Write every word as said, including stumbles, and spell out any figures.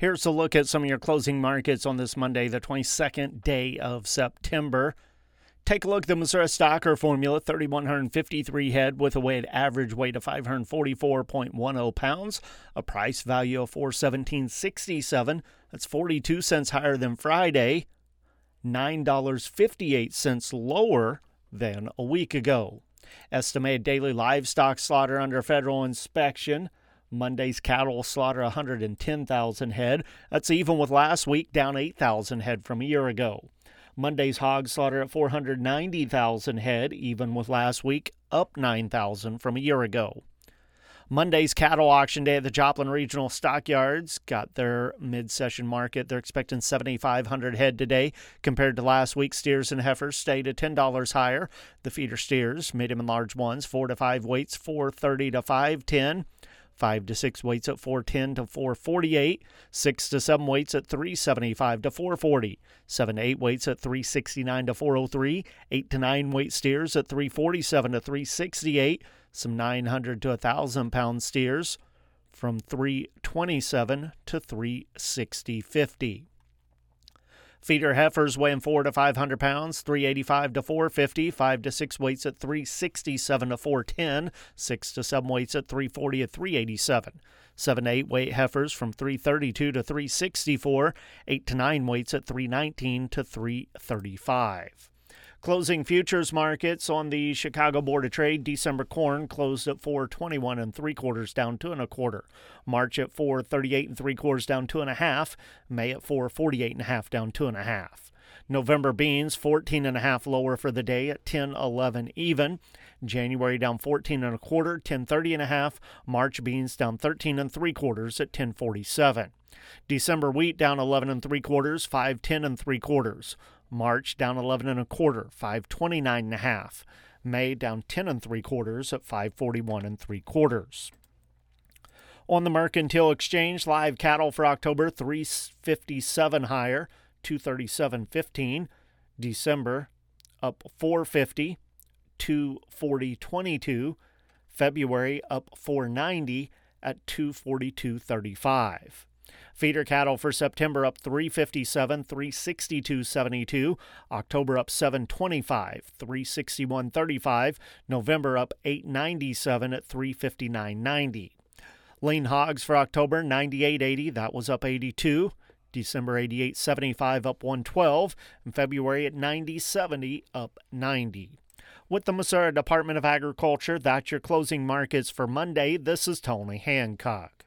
Here's a look at some of your closing markets on this Monday, the twenty-second day of September. Take a look at the Missouri Stocker Formula, three thousand one hundred fifty-three head with a weighted average weight of five hundred forty-four point one zero pounds, a price value of four hundred seventeen dollars and sixty-seven cents. That's forty-two cents higher than Friday, nine dollars and fifty-eight cents lower than a week ago. Estimated daily livestock slaughter under federal inspection. Monday's cattle slaughter one hundred ten thousand head. That's even with last week, down eight thousand head from a year ago. Monday's hog slaughter at four hundred ninety thousand head, even with last week, up nine thousand from a year ago. Monday's cattle auction day at the Joplin Regional Stockyards got their mid-session market. They're expecting seven thousand five hundred head today. Compared to last week, steers and heifers stayed at ten dollars higher. The feeder steers, medium and large ones, four to five weights, four thirty to five ten. Five to six weights at four ten to four forty-eight. Six to seven weights at three seventy-five to four forty. Seven to eight weights at three sixty-nine to four oh three. Eight to nine weight steers at three forty-seven to three sixty-eight. Some nine hundred to one thousand pound steers from three twenty-seven to three sixty fifty. Feeder heifers weighing four to five hundred pounds, three eighty-five to four fifty. Five to six weights at three sixty-seven to four ten. Six to seven weights at three forty to three eighty-seven. Seven to eight weight heifers from three thirty-two to three sixty-four. Eight to nine weights at three nineteen to three thirty-five. Closing futures markets on the Chicago Board of Trade. December corn closed at four twenty-one and three quarters, down two and a quarter. March at four thirty-eight and three quarters, down two and a half. May at four forty-eight and a half, down two and a half. November beans fourteen and a half lower for the day at ten eleven even. January down fourteen and a quarter, ten thirty and a half. March beans down thirteen and three quarters at ten forty-seven. December wheat down eleven and three quarters, five ten and three quarters. March down eleven and a quarter, five twenty-nine and a half. May down ten and three quarters at five forty-one and three quarters. On the Mercantile Exchange, live cattle for October three fifty-seven higher, two thirty-seven fifteen. December up four fifty, two forty twenty-two. February up four ninety at two forty-two thirty-five. Feeder cattle for September up three fifty-seven, three sixty-two seventy-two. October up seven twenty-five, three sixty-one thirty-five. November up eight ninety-seven at three fifty-nine ninety. Lean hogs for October ninety-eight eighty, that was up eighty-two. December eighty-eight seventy-five up one twelve, and February at ninety seventy up ninety. With the Missouri Department of Agriculture, that's your closing markets for Monday. This is Tony Hancock.